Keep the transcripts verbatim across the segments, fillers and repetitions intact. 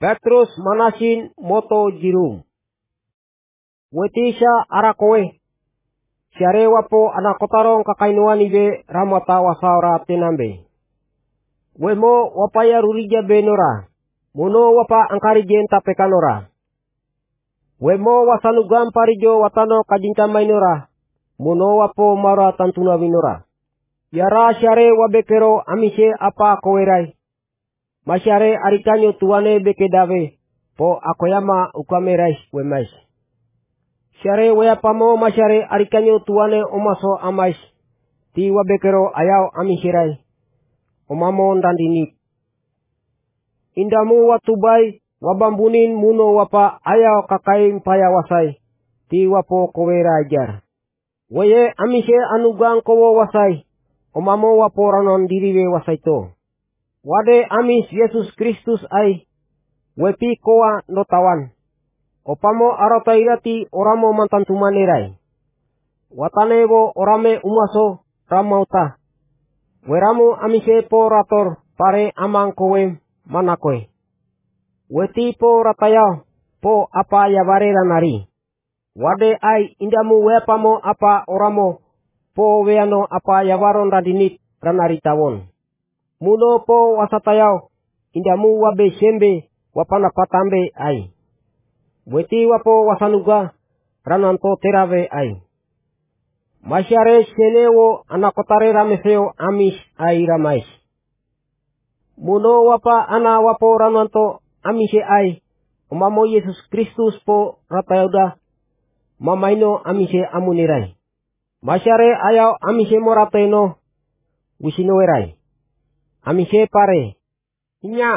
Petrus manasin moto jirum. Wetisha arakowe. Siare wapo anak kotarong kakainuan ibe ramata wasaura tenambe. Wemo wapaya rurija benora. Muno wapa angkari jenta pekanora. Wemo wasanugam parijo watano kajinta mainora. Muno wapo mara tantuna winora. Yara siare wabekero amise apa kowerai. Masyare arikanyo tuane bekedave. Po akoyama ukamerais wemais. Siare weyapamo masyare arikanyo tuane omaso amais. Ti wabekero ayau amisirai. Omamo ndandinit. Indamu watubai wabambunin muno wapa ayau kakain paya wasai. Ti wapo kowera ajar. Weye amise anugang kowo wasai. Omamo wapo ranon diriwe wasaito. Wade amis Yesus Kristus ai. Wepi koa notawan. Opamo arotairati oramo mantantumanerai. Watanebo orame umaso ramauta. Weramu amise po rator pare amang kowe manakoe. Weti po ratayao po apa yabarera nari. Wade ai indamu wepamo apa oramo po weano apa yawaron radinit ranari tawon. Muno po wasatayao indamu wabe sembe wapanapatambe ai. Weti wapo wasanuga rananto terawe ai. Masyare senewo anakotare rameseo amis ai ramais. Muno wapa ana wapo rananto amise ai. Umamo Yesus Kristus po ratayauda mamaino amise amunirai. Masyare ayau amise morateno wisinowerai. Amise pare. Inya.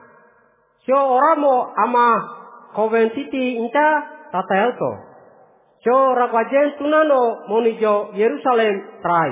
Sio oramo ama koventiti inta tatayauto. Sio rakwajen tunano monijo Yerusalem trai.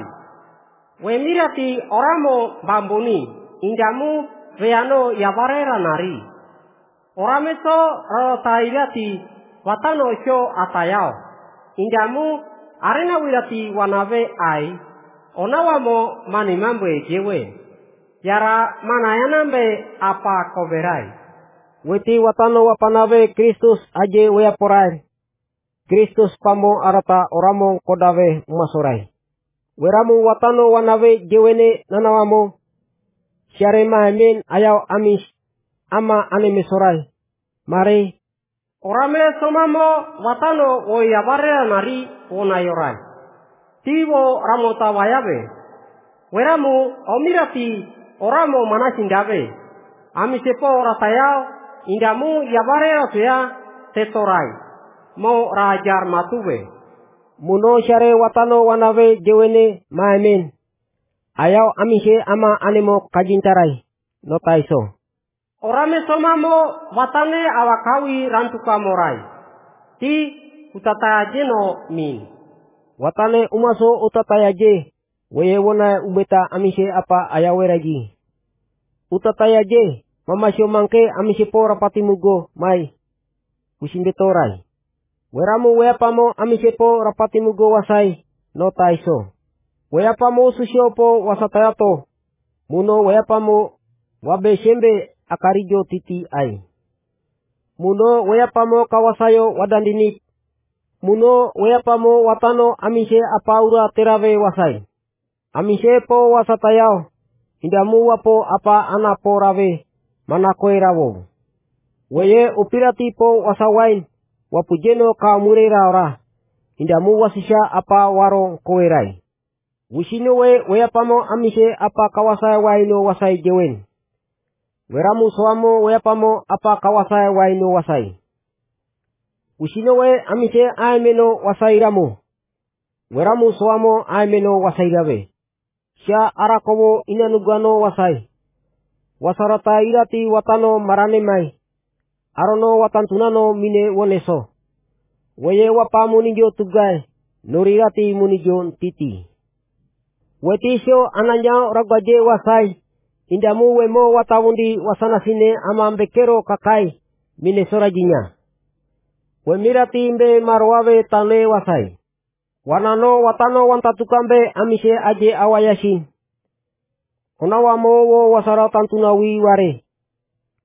Wemirati oramo bambuni. Indamu veano yabarera nari. Orameso rotairati watano sio atayao. Indamu arena wirati wanawe ai. Onawamo manimambe jewe. Yara manayanambe apa koberai. Weti watano wapanawe Kristus aje weaporai. Kristus pamo arata oramo kodawe umasorai. Weramu watano wanawe jewene nanawamo. Siare mahemin ayau amis ama anemesorai. Mare. Orame somamo watano woyabare nari wonayorai. Tiwo ramota wayabe. Weramu omirati oramo manasindabe. Amisepo ratayao indamu yabare rasya tetorai. Mo rajar matuwe. Muno syare watano wanawe jewene maemen. Ayau amise ama anemo kajintarai. Notaiso. Orame somamo watane awakawi rantuka morai. Ti utataya no min. Watane umaso utataya je. Weye wona ubeta amise apa ayaweragi. Utataya je. Mamasyo mangke amise po rapati mugo mai. Usindetorai. Weramu weapamo amise po rapati mugo wasai. Notaiso. Weapamo susyo po wasatayato. Muno weapamo wabe sembe akarijo titi ai. Muno weapamo kawasayo wadandinit. Muno weapamo watano amise apaura terawe wasai. Amise po wasatayao. Indamu wapo apa anapo rawe manakoe rawo. Weye upirati po wasawain wapujeno kaumurera ora. Indamu wasisya apa waro koerai. Wisino we weapamo amise apa kawasaya waino wasai jewen. Weramu soamo weapamo apa kawasaya waino wasai. Wisino we amise aemeno wasai ramu. Weramu soamo aemeno wasai rawe. Sya arakowo inanugano wasai. Wasarata irati watano marane mai. Arono watantunano mine woneso. Weye wapa munijo tugai. Nurirati munijo titi. Wetisyo ananyao ragwaje wasai. Indamu wemo watawundi wasanasine amambekero kakai. Mine sorajinya. Wemirati imbe marwawe tane wasai. Wanano watano wantatukambe amise aje awayasin. Onawamo wo wasaratan tunawi ware.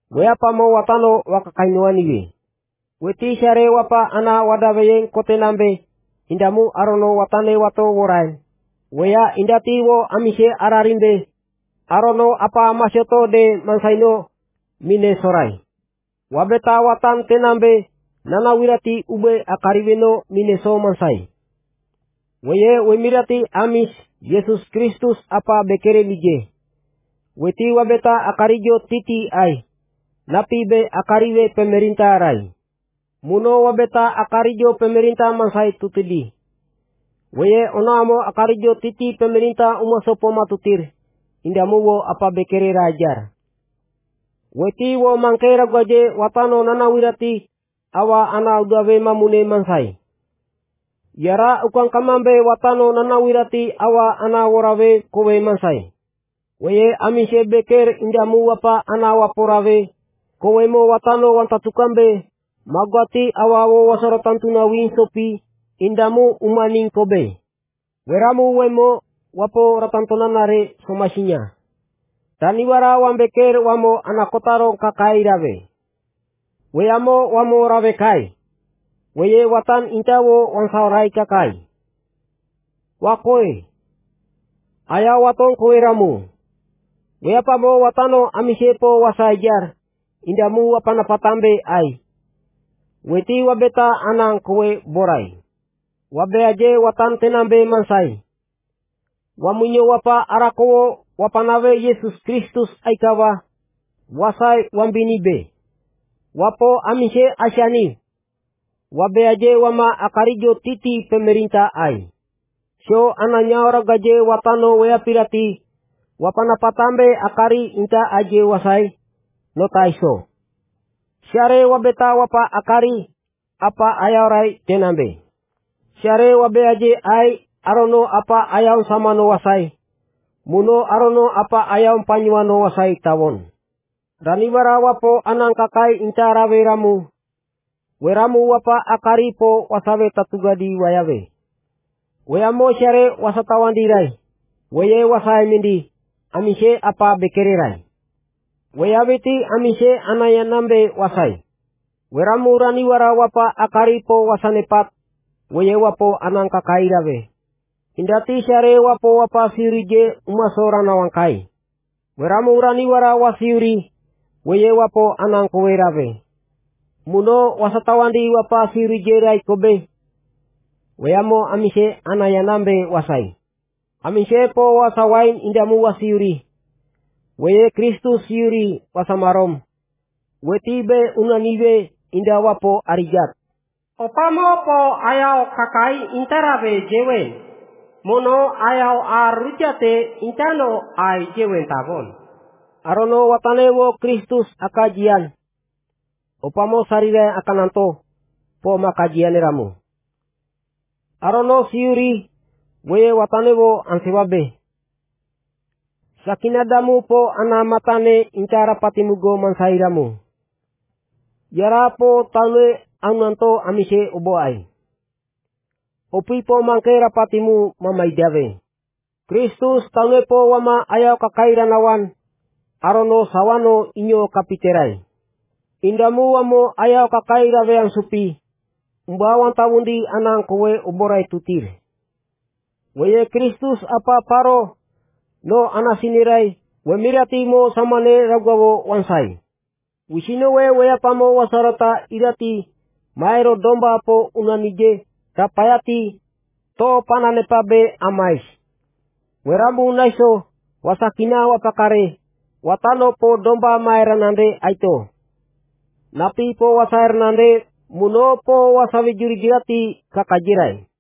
Weapa mo watano wakakainuaniwe. Weti syare wapa ana wadaweyeng kote nambe. Indamu arono watane wato worain. Weya indati wo amise ararimbe. Arono apa masyoto de mansaino mine sorai. Wabeta watan tenambe nanawirati ube akaribeno mine so mansai. Weye wemirati amis Yesus Kristus apa bekere lige. Weti wabeta akarijo titi ai. Napi be akariwe pemerintah rai. Muno wabeta akarijo pemerintah mansai tutili. Weye onamo akarijo titi pemerintah umasopo matutir. Indamu wo apa bekere rajar. Weti wo mangkera gwaje watano nanawirati awa ana udawe mamune mansai. Yara ukang kamambe watano nanawirati awa ana worawe kowe mansai. Weye amise beker indamu wapa ana waporawe. Kowe mo watano wantatukambe. Magwati awa wo wasarotantuna winsopi. Indamu umaning kobe. Weramu wemo wapo ratantonanare somasinya. Taniwara wambeker wamo anakotaro kakai rawe. Weyamo wamo rawe kai. Weye watan intawo wansaurai kakai. Wakoe. Aya waton koe ramu. Weyapa mo watano amisepo wasajar. Indamu wapanapatambe ai. Weti wabeta anang koe borai. Wabe aje watan tenambe mansai. Wamunyo wapa arakowo wapanawe Yesus Kristus aikawa. Wasai wambinibe. Wapo amise asyani. Wabe aje wama akarijo titi pemerintah ai. So ananya ora gaje watano wea pirati. Wapanapatambe akari inta aje wasai. Notaiso. Syare wabeta wapa akari. Apa ayaorai tenambe. Syare wabe aje ai. Arono apa ayaw samano wasai. Muno arono apa ayaw panyuano wasai tawon. Raniwara wapo anang kakai intara weramu. Weramu wapa akari po wasawe tatugadi wayawe. Weyamo syare wasatawan dirai. Weye wasai mindi. Amise apa bekererai. Weyawiti amise anaya nambe wasai. Weramu raniwara wapa akari po wasanepat. Weye wapo anang kakai rawe. Indati syare wapo wapa siurije umasora nawangkai. Weramu raniwara wasiuri. Weye wapo anang kowe rawe. Muno wasatawandi wapa siurije rai kobe. Weyamo amise anaya nambe wasai. Amise po wasawain indamu wasiuri. Weye Kristus siuri wasamarom. Wetibe unaniwe inda wapo arijat. Opamo po ayaw kakai intarawe jewen. Mono ayaw arujate intano ay jewen tabon. Arono watanewo Kristus akajian. Opamo sarire akananto po makajian ramu. Arono siuri weye watanewo ansewabe. Sakinadamu po anamatane intara patimugo mansairamu. Yara po talwe ananto amise uboai. Opi po mangkera patimu mamaidawe. Kristus talwe po wama ayaw kakairanawan. Arono sawano inyo kapiterai. Indamu wamo ayaw kakairawe ang supi. Umbawan tawundi anang kowe uborai tutir. Weye Kristus apa paro. No anasinirai. Wemirati mo samane ragwawo wansai. Wisino we weyapamo wasarata irati. Maero domba po unanije. Kapayati to pananepabe amais. Weramu naiso wasakina wapakare. Watano po domba maeranande aito. Napi po wasaernande muno po wasawijurigirati kakajirai.